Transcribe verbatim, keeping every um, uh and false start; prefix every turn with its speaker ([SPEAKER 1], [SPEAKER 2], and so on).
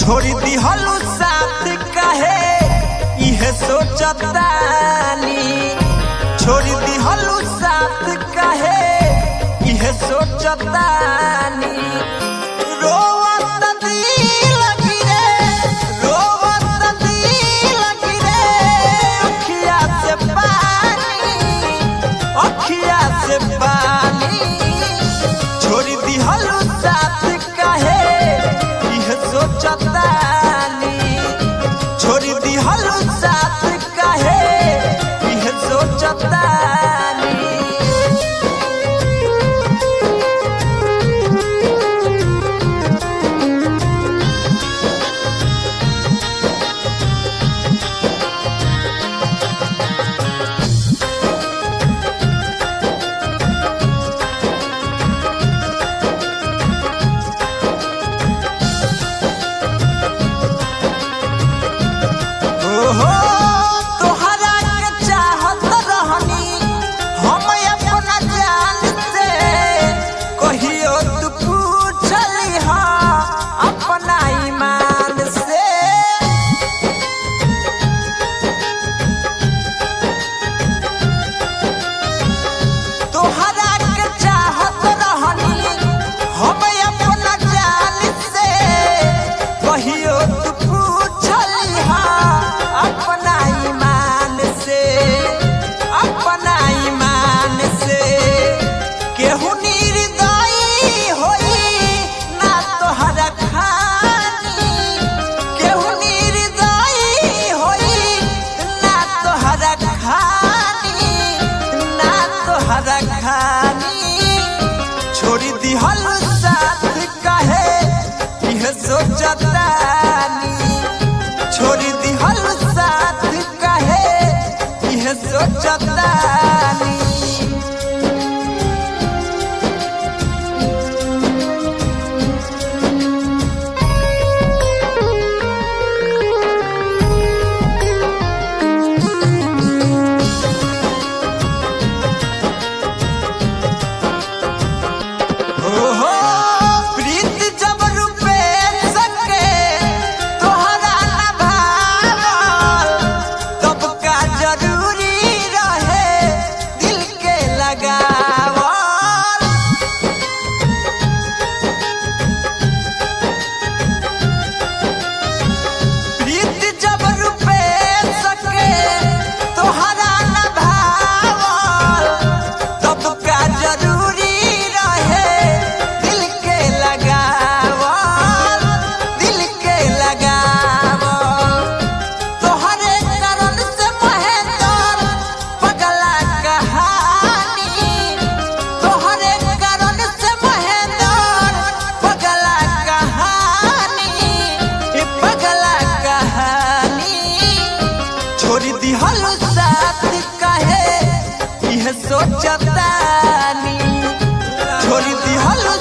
[SPEAKER 1] छोड़ दिहलु साथ काहे इहे सोचतानी। छोड़ दिहलु साथ काहे इहे सोचतानी। रोवत दिल गिरे रोवत दिल गिरे अखिया से पानी अखिया से पानी। छोड़ दिहलु साथ काहे इहे सोचतानी। छोड़ दिहलु साथ काहे इहे सोचतानी। तोहरा के चाहत रहनी हम अपना जान से। कहियो तू पूछली हा अपना ईमान से। तोहरा के चाहत रहनी हम अपना जान से। कहियो तू पूछली हा अपना ईमान से अपना ईमान से। केहू निर्दयी होई ना तोहरा खानी। केहू निर्दयी होई ना तोहरा खानी ना तोहरा खानी। छोड़ दिहलु साथ काहे इहे सोचतानी। छोड़ दिहलु साथ काहे इहे सोचतानी। ओहो प्रीत जब रुपे सके तोहरा ना भावल। तब का जरूरी रहे दिल के लगावल। प्रीत जब रुपे सके तोहरा ना भावल। तब का जरूरी रहे दिल के लगावल दिल के लगावल। तोहरे कारण से महेंद्र पगला कहानी। तोहरे कारण से महेंद्र पगला कहानी ए पगला कहानी। छोड़ दिहलु साथ काहे इहे सोचतानी। छोड़ दिहलु